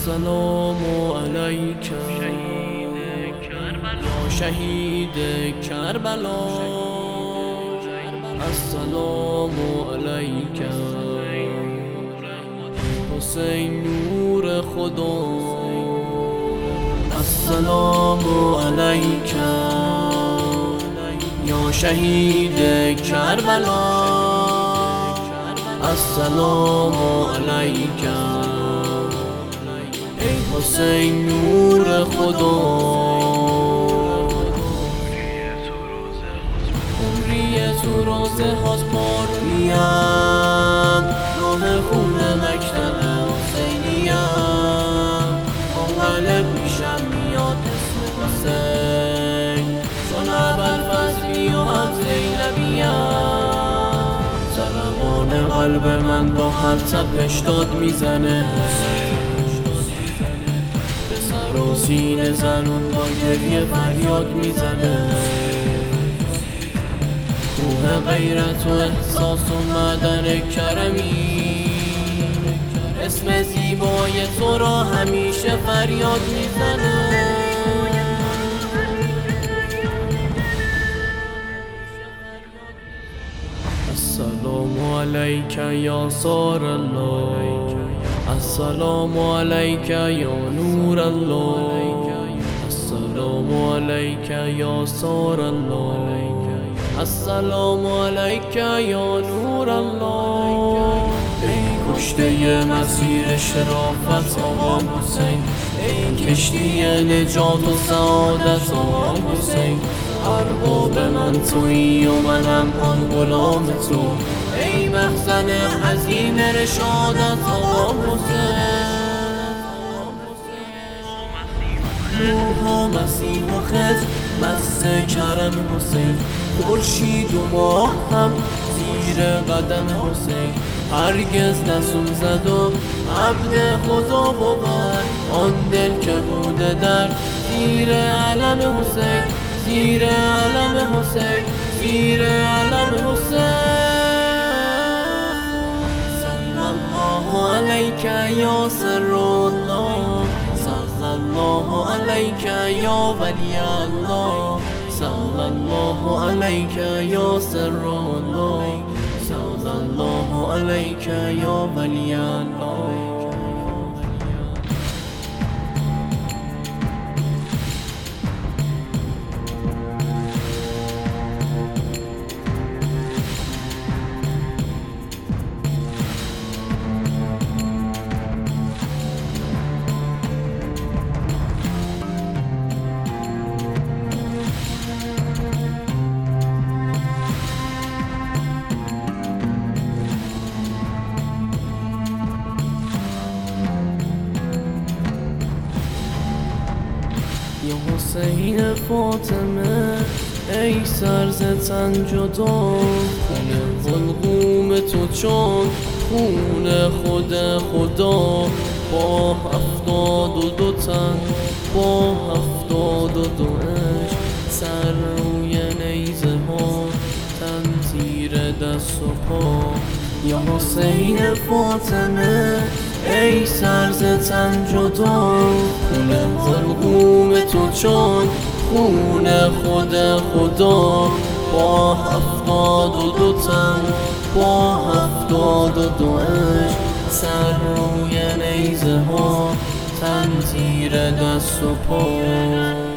السلام علیک یا شهید کربلا، السلام علیک حسین نور خدا، السلام علیک یا شهید کربلا، السلام علیک ای حسین نور خدا. عمری تو روزه هاست پارونیم، راه خونه مکتب حسینیم، منقلب میشم میاد اسم حسین، چون ابوالفضلی و هم زینبیم، ضربان قلب من با هر تپش داد میزنه، به سر و سینه زنون با گریه فریاد میزنه، کوه غیرت و احساس و معدن کرمی، اسم زیبای تو را همیشه فریاد میزنه. السلام علیک یا سار الله، السلام علیک یا نور الله، السلام علیک یا سار الله، السلام علیک یا نور الله. ای کشته مسیر شرافت آقا حسین، ای کشتی نجات و سعادت آقا حسین، ارباب من تویی و منم آن غلام تو، ای مخزن حزین رشادت آقا حسین. نوح و مسیح و خضر مست کرم حسین، خورشید و ماه هم زیر قدم حسین، هرگز نسون زد و عبد خدا بود، آن دل که بوده در زیر علم حسین، زیر علم حسین، زیر علم حسین. صلی الله علیک یا سر الله، صلی الله علیک یا ولی الله، صلی الله علیک یا سر الله، صلی الله علیک یا ولی الله. یا حسین فاطمه ای سر ز تن جدا، خون حلقوم تو چون خون خود خدا، با 72 تن با 72 عشق، سر روی نیزه ها تن تیر دست و پا. یا حسین فاطمه ای سر ز تن جدا، خون حلقوم تو چون خون خود خدا، با 72 تن با 72 عشق، سر روی نیزه ها تن تیر دست و پا.